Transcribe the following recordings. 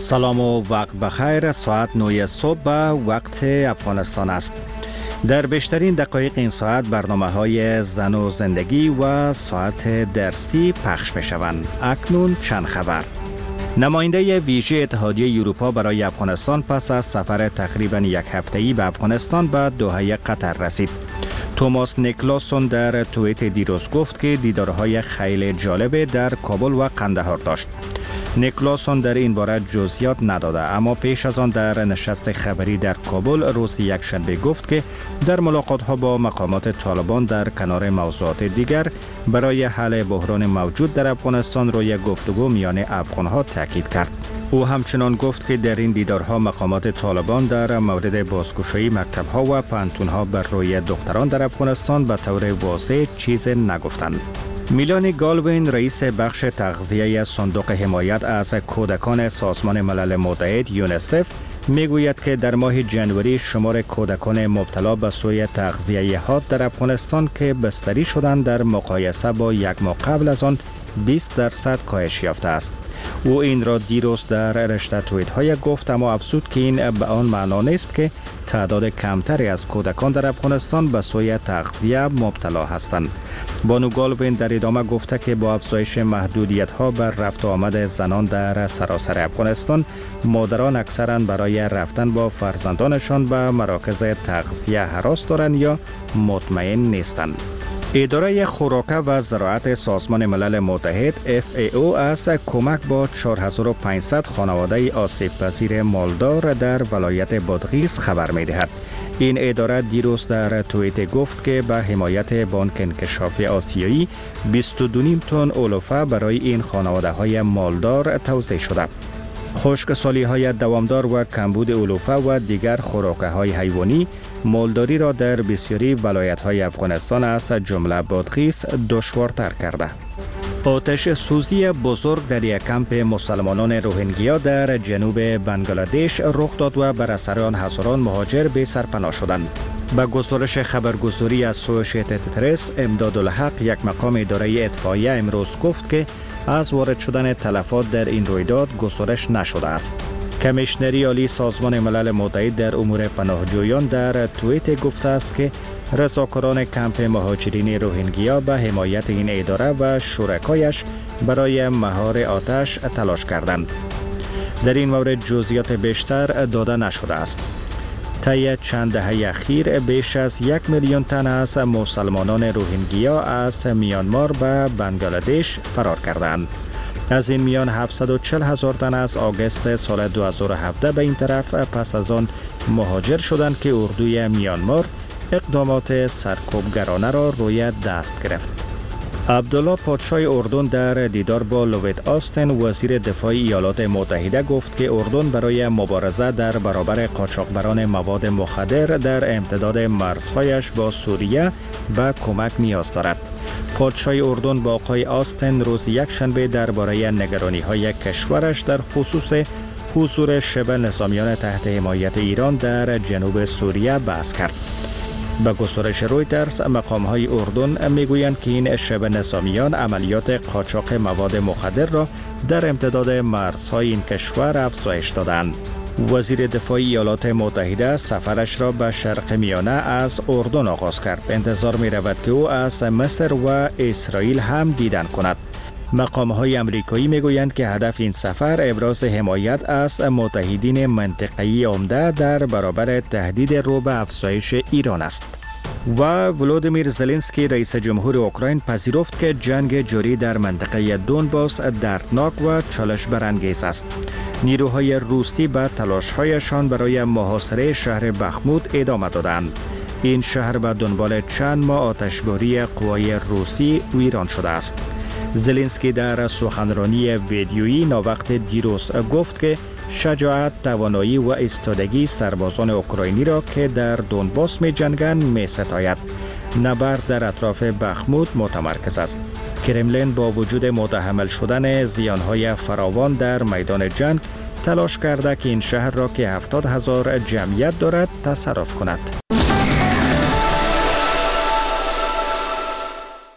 سلام و وقت بخیر. ساعت 9 صبح وقت افغانستان است. در بیشترین دقایق این ساعت برنامه‌های زن و زندگی و ساعت درسی پخش می‌شوند. اکنون چند خبر. نماینده ویژه اتحادیه اروپا برای افغانستان پس از سفر تقریباً یک هفته‌ای به افغانستان به دوحه قطر رسید. توماس نیکلاسون در توییت دیروز گفت که دیدارهای خیلی جالب در کابل و قندهار داشت. نیکلاسون در این باره جزئیات نداده، اما پیش از آن در نشست خبری در کابل روز یکشنبه گفت که در ملاقات‌ها با مقامات طالبان در کنار موضوعات دیگر برای حل بحران موجود در افغانستان روی گفتگو میان افغان‌ها تاکید کرد. او همچنان گفت که در این دیدارها مقامات طالبان در مورد بازگشایی مکتب‌ها و پانتون‌ها بر روی دختران در افغانستان به طور واضح چیز نگفتند. میلانی گالوین رئیس بخش تغذیه صندوق حمایت از کودکان سازمان ملل متحد یونیسف میگوید که در ماه جنوری شمار کودکان مبتلا به سوء تغذیه حاد در افغانستان که بستری شدند در مقایسه با یک ماه قبل از آن 20% کاهش یافته است. او این را دیروز در رشته توییت های گفت، اما افزود که این به آن معنا نیست که تعداد کمتری از کودکان در افغانستان به سوء تغذیه مبتلا هستند. بانو گالوین در ادامه گفته که با افزایش محدودیت ها بر رفت و آمد زنان در سراسر افغانستان، مادران اکثرا برای رفتن با فرزندانشان به مراکز تغذیه هراس دارند یا مطمئن نیستند. اداره خوراک و زراعت سازمان ملل متحد FAO از کمک با 4500 خانواده آسیب پذیر مالدار در ولایت بادغیس خبر می دهد. این اداره دیروز در توییت گفت که به حمایت بانک انکشاف آسیایی 22.5 تن علوفه برای این خانواده های مالدار توزیع شده. خشکسالی های دوامدار و کمبود علوفه و دیگر خوراک های حیوانی مالداری را در بسیاری ولایت های افغانستان از جمله بادغیس دشوارتر کرده. آتش سوزی بزرگ در یک کمپ مسلمانان روهینگیا در جنوب بنگلادش رخ داد و بر اثر آن هزاران مهاجر به سرپناه شدند. با گزارش خبرگزاری از اسوشییتد پرس، امدادالحق یک مقام اداره اطفائیه امروز گفت که از وارد شدن تلفات در این رویداد گزارش نشده است. کمیشنری عالی سازمان ملل متحد در امور پناهجویان در توییت گفته است که رضاکاران کمپ مهاجرین روهینگیا به حمایت این اداره و شرکایش برای مهار آتش تلاش کردند. در این مورد جزئیات بیشتر داده نشده است. طی چند دهه اخیر بیش از 1 میلیون تن از مسلمانان روهینگیا از میانمار به بنگلادش فرار کردند. از این میان 740,000 تن از آگوست سال 2017 به این طرف پس از آن مهاجر شدند که اردوی میانمار اقدامات سرکوبگرانه را روی دست گرفت. عبدالله پادشاه اردن در دیدار با لوید آستن وزیر دفاع ایالات متحده گفت که اردن برای مبارزه در برابر قاچاقبران مواد مخدر در امتداد مرزهایش با سوریه به کمک نیاز دارد. پادشاه اردن با آقای آستن روز یکشنبه درباره نگرانی‌های کشورش در خصوص حضور شبه نظامیان تحت حمایت ایران در جنوب سوریه بحث کرد. به گزارش رویترز، مقام‌های اردن میگویند که این شبه نظامیان عملیات قاچاق مواد مخدر را در امتداد مرزهای این کشور افزایش دادند. وزیر دفاع ایالات متحده سفرش را به شرق میانه از اردن آغاز کرد. انتظار می رود که او از مصر و اسرائیل هم دیدن کند. مقام‌های آمریکایی میگویند که هدف این سفر ابراز حمایت از متحدین منطقه‌ای عمده در برابر تهدید رو به افزایش ایران است. و ولودیمیر زلنسکی رئیس جمهور اوکراین پذیرفت که جنگ جاری در منطقه دونباس دردناک و چالش برانگیز است. نیروهای روسی به تلاش‌هایشان برای محاصره شهر بخموت ادامه دادند. این شهر به دنبال چند ماه آتشباری قوای روسی ویران شده است. زلنسکی در سخنرانی ویدیویی ناوقت دیروز گفت که شجاعت، توانایی و ایستادگی سربازان اوکراینی را که در دونباس می جنگند می ستاید. نبرد در اطراف بخموت متمرکز است. کرملین با وجود متحمل شدن زیانهای فراوان در میدان جنگ تلاش کرده که این شهر را که 70,000 جمعیت دارد تصرف کند.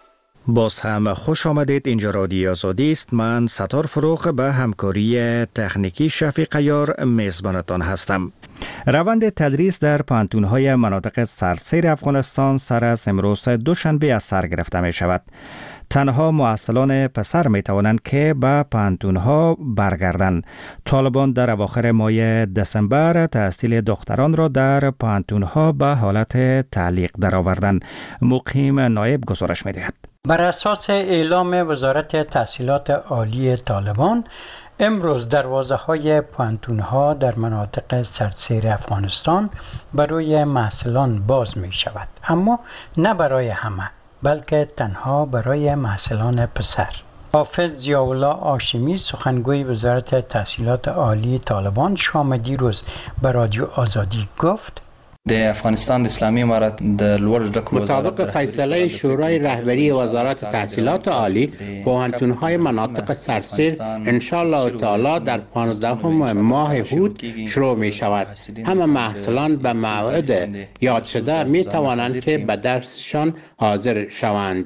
باز هم خوش آمدید. اینجا رادیو آزادی است. من ستار فروغ به همکاری تکنیکی شفیق عیار میزبانتان هستم. روند تدریس در پانتون‌های مناطق سرسیر افغانستان سر از امروز دوشنبه از سر گرفته می شود. تنها مؤصلان پسر می توانند که به پانتون‌ها برگردند. طالبان در اواخر ماه دسامبر تحصیل دختران را در پانتون‌ها به حالت تعلیق درآوردند. مقیم نایب گزارش می دهد. بر اساس اعلام وزارت تحصیلات عالی طالبان، امروز دروازه‌های پانتون‌ها در مناطق سرسیر افغانستان برای محصلان باز می شود، اما نه برای همه، بلکه تنها برای محصلان پسر. حافظ ضیاءالله هاشمی، سخنگوی وزارت تحصیلات عالی طالبان، شام دیروز به رادیو آزادی گفت: د افغانستان اسلامی امارت د لوړ زده کړو مطابق فیصله شورای رهبری وزارت تحصیلات عالی، پوهنتون‌های مناطق سرسیر انشاءالله تعالی در 15 ماه هود شروع می شود. همه محصلان به موعد یاد شده می توانند که به درسشان حاضر شوند.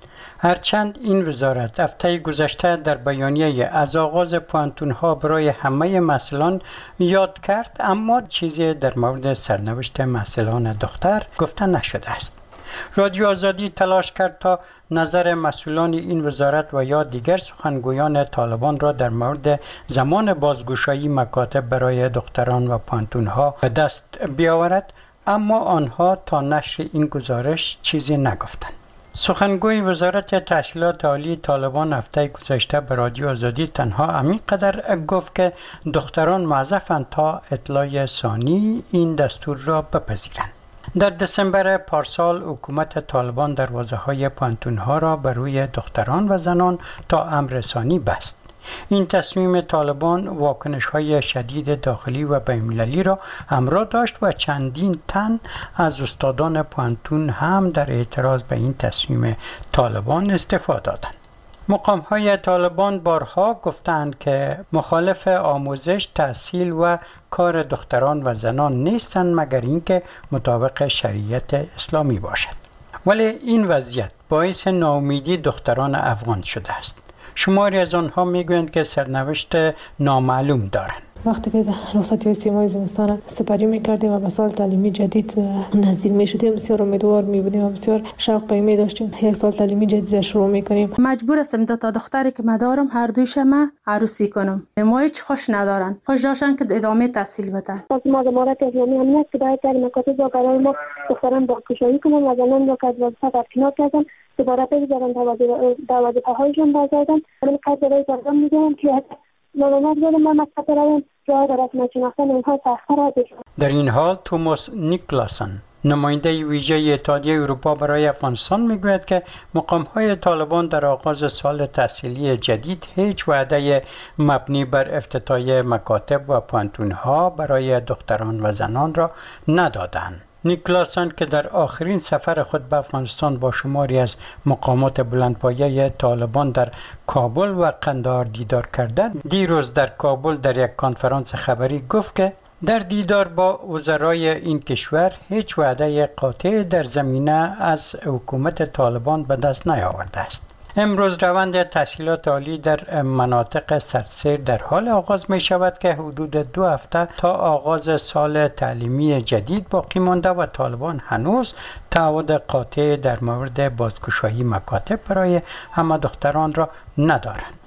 هرچند این وزارت هفته گذشته در بیانیه از آغاز پانتون‌ها برای همه محصلان یاد کرد، اما چیزی در مورد سرنوشت محصلان دختر گفته نشده است. رادیو آزادی تلاش کرد تا نظر مسئولان این وزارت و یا دیگر سخنگویان طالبان را در مورد زمان بازگشایی مکاتب برای دختران و پانتون‌ها به دست بیاورد، اما آنها تا نشر این گزارش چیزی نگفتند. سخنگوی وزارت تحصیلات عالی طالبان هفته گذشته به رادیو آزادی تنها همینقدر گفت که دختران معذفند تا اطلاع ثانی این دستور را بپذیرند. در دسامبر پارسال حکومت طالبان دروازه‌های پانتون‌ها را بر روی دختران و زنان تا امر ثانی بست. این تصمیم طالبان واکنش‌های شدید داخلی و بین‌المللی را همراه داشت و چندین تن از استادان پانتون هم در اعتراض به این تصمیم طالبان استعفا دادند. مقام‌های طالبان بارها گفتند که مخالف آموزش، تحصیل و کار دختران و زنان نیستند مگر اینکه مطابق شریعت اسلامی باشد. ولی این وضعیت باعث ناامیدی دختران افغان شده است. شماری از آنها میگویند که سرنوشت نامعلوم دارند. وقتی که رخصتی سیمای زمستان سپری میکردیم و به سال تعلیمی جدید نزدیک میشدیم، بسیار امیدوار میبودیم و بسیار شوق پیمی داشتیم یک سال تعلیمی جدید شروع میکنیم. مجبور هستم دو تا دختری که مدارم هر دویشم عروسی کنم. ما هیچ خوش ندارن، خوش داشتن که ادامه تحصیل بدن. پس ما امارت اسلامی هم نیست که باید در مکاتب و برای ما دختران بازگشایی کنن و زنان را که از وظیفه برکنار کردن دوباره بگذارن در وظیفه‌هایشان بازگردن. من قصد برای طالبان میگم که ملامت زدم من مکتب روم جای در رسم شناختن اونها سخت‌تر است. در این حال توماس نیکلاسن، نماینده ویژه اتحادیه اروپا برای افغانستان، میگوید که مقام‌های طالبان در آغاز سال تحصیلی جدید هیچ وعده مبنی بر افتتاح مکاتب و پانتون‌ها برای دختران و زنان را ندادند. نیکلاسن که در آخرین سفر خود به افغانستان با شماری از مقامات بلندپایه طالبان در کابل و قندهار دیدار کرده، دیروز در کابل در یک کنفرانس خبری گفت که در دیدار با وزرای این کشور هیچ وعده قاطع در زمینه از حکومت طالبان به دست نیاورده است. امروز روند تحصیلات عالی در مناطق سرسیر در حال آغاز می شود که حدود 2 هفته تا آغاز سال تعلیمی جدید باقی مانده و طالبان هنوز تعهد قاطع در مورد بازگشایی مکاتب برای همه دختران را ندارند.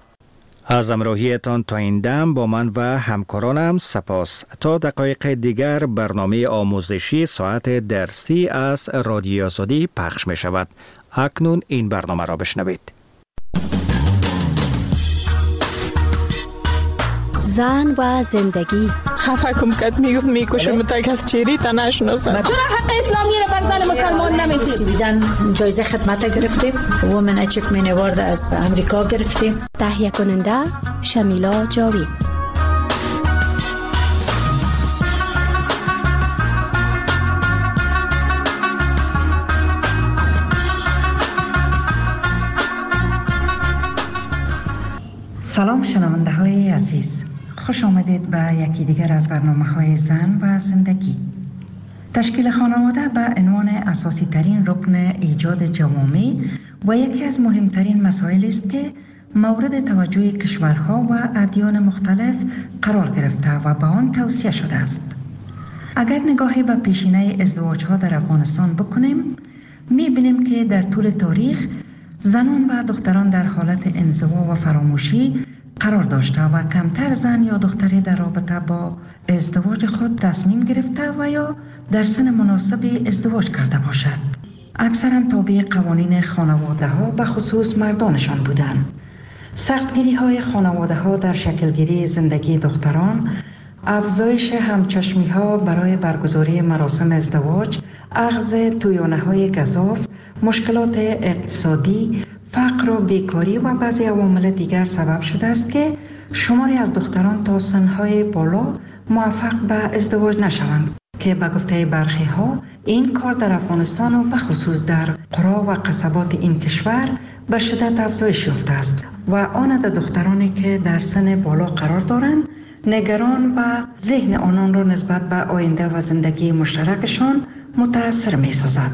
از همراهیتان تا این دم با من و همکارانم سپاس. تا دقایق دیگر برنامه آموزشی ساعت درسی از رادیو آزادی پخش می شود. اکنون این برنامه را بشنوید. زن و زندگی. خفه کم کد میکشم تا کس چیری تا نشناسم. چرا حق اسلامی را بر زن مسلمان نمیتید؟ بیدن جایزه خدمت گرفتیم. وومن اچیومنت اوارد از امریکا گرفتیم. تهیه کننده شمیلا جاوید. سلام شنونده های عزیز، خوش آمدید به یکی دیگر از برنامه های زن و زندگی. تشکیل خانواده به عنوان اساسی ترین رکن ایجاد جوامع و یکی از مهمترین مسائل است که مورد توجه کشورها و ادیان مختلف قرار گرفته و به آن توصیه شده است. اگر نگاهی به پیشینه ازدواج‌ها در افغانستان بکنیم، می‌بینیم که در طول تاریخ زنان و دختران در حالت انزوا و فراموشی قرار داشته و کمتر زن یا دختری در رابطه با ازدواج خود تصمیم گرفته و یا در سن مناسب ازدواج کرده باشد. اکثرا تابع قوانین خانواده ها به خصوص مردانشان بودند. سختگیری های خانواده ها در شکلگیری زندگی دختران، افزایش همچشمی ها برای برگزاری مراسم ازدواج، اخذ تویانه های گزاف، مشکلات اقتصادی، فقر و بیکاری و بعضی عوامل دیگر سبب شده است که شماری از دختران تا سنهای بالا موفق به ازدواج نشوند که به گفته برخی ها این کار در افغانستان و به خصوص در قرا و قصبات این کشور به شدت افزایش یافته است و آن در دخترانی که در سن بالا قرار دارند نگران و ذهن آنان را نسبت به آینده و زندگی مشترکشان متاثر می سازد.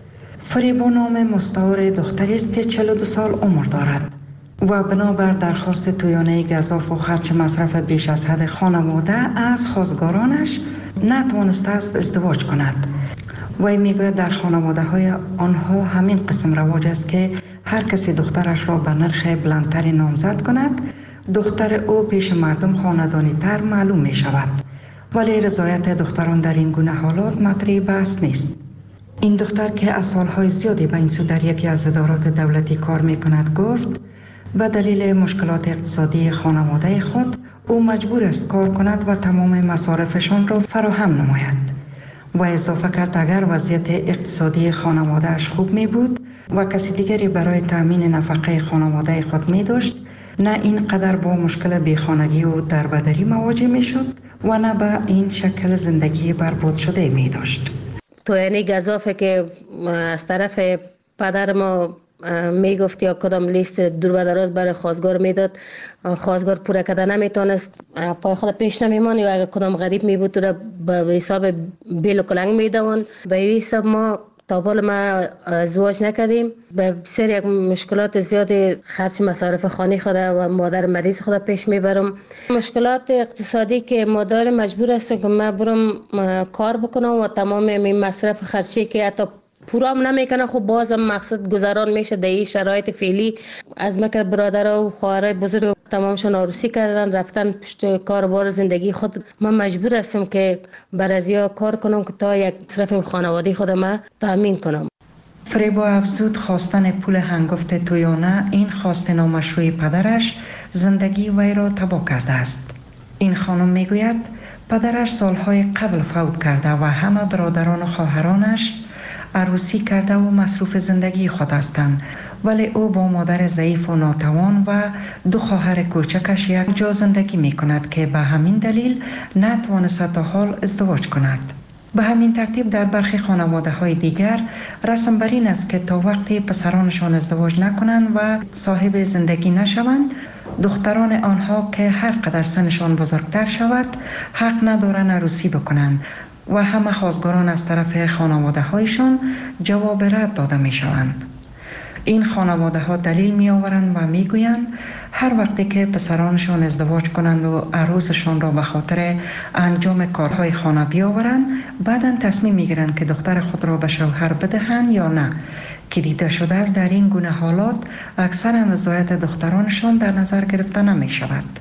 فریبا نام مستعار دختری است که 42 سال عمر دارد و بنابر درخواست تویانه گزاف و خرچ مصرف بیش از حد خانواده از خواستگارانش نتوانسته است ازدواج کند. وی میگوید در خانواده های آنها همین قسم رواج است که هر کسی دخترش را به نرخ بلندتری نامزد کند، دختر او پیش مردم خاندانی تر معلوم می شود. ولی رضایت دختران در این گونه حالات مطرح بحث نیست. این دختر که از سالهای زیادی به این سو در یکی از ادارات دولتی کار می کند گفت به دلیل مشکلات اقتصادی خانواده خود او مجبور است کار کند و تمام مصارفشان را فراهم نماید. و اضافه کرد اگر وضعیت اقتصادی خانوادهش خوب می بود و کسی دیگری برای تأمین نفقه خانواده خود می داشت، نه اینقدر با مشکل بیخانگی و دربدری مواجه می شد و نه به این شکل زندگی برباد شده می داشت. تو یعنی گزافه که از طرف پدر ما می گفت یا کدام لیست دور و دراز برای خواستگار میداد، خواستگار پوره کردن نمیتونست، پای خود پیش نمیمان یا اگر کدام غریب می بود تو به حساب بیل و کلنگ میدوان. به این حساب ما تا بالا ما ازدواج نکردیم. به بسیار یک مشکلات زیادی خرچ مصارف خانه خود و مادر مریض خود پیش میبرم. مشکلات اقتصادی که مادر مجبور است که ما برم کار بکنم و تمام این مصرف خرچی که حتی پورام نمیکنه خب بازم مقصد گذران میشه در این شرایط فعلی. از مکه برادر و خواهرای بزرگ تمامشون عروسی کردن رفتن پشت کاربار زندگی خود. من مجبور هستم که بر ازیا کار کنم که تا یک مصرف خانوادگی خود ما تامین کنم. فریبا افزود خواستن پول هنگفت تویانه این خواست نامشروع پدرش زندگی وی را تباه کرده است. این خانم میگوید پدرش سالهای قبل فوت کرده و همه برادران و خواهرانش عروسی کرده و مصروف زندگی خود هستند، ولی او با مادر ضعیف و ناتوان و 2 خواهر کوچکش یک جا زندگی می کند که به همین دلیل نتوانست تا حال ازدواج کند. به همین ترتیب در برخی خانواده های دیگر رسم بر این است که تا وقتی پسرانشان ازدواج نکنند و صاحب زندگی نشوند، دختران آنها که هر قدر سنشان بزرگتر شود حق ندارند عروسی بکنند و همه خواستگاران از طرف خانواده هایشان جواب رد داده می شوند. این خانواده ها دلیل می آورند و می گویند هر وقتی که پسرانشان ازدواج کنند و عروسشان را به خاطر انجام کارهای خانه بیاورند، بعداً تصمیم می گیرند که دختر خود را به شوهر بدهند یا نه، که دیده شده است در این گونه حالات اکثر رضایت دخترانشان در نظر گرفته نمی شود.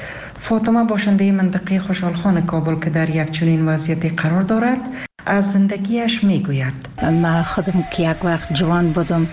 فاطمه باشنده منطقه خوشحالخان کابل که در یک چنین وضعیتی قرار دارد از زندگیش میگوید. من خودم که یک وقت جوان بودم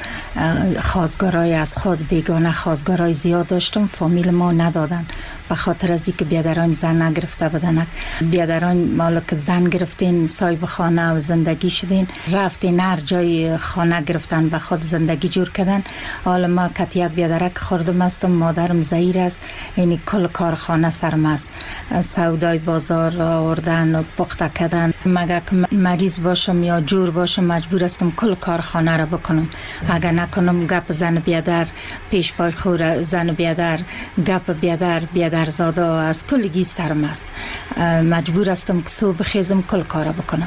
خواستگارای از خود بیگانه خواستگارای زیاد داشتم، فامیل ما ندادن به خاطر از اینکه بیادران زن نگرفته بودن. بیادران مالا که زن گرفتین صاحب خانه و زندگی شدین، رفتین هر جای خانه گرفتن به خود زندگی جور کردن. حالا ما که یک بیادرک خوردم هستم، مادرم زهیر است، یعنی کل کار خانه سرم است، سودای بازار آوردن و پخته کردن. مگه مریض باشم یا جور باشم مجبور هستم کل کارخانه را بکنم. اگر نکنم گپ زن بیادر پیش پای خور، زن بیادر گپ بیادر زاده از کل گیسترم است. مجبور هستم که صبح خیزم کل کار را بکنم.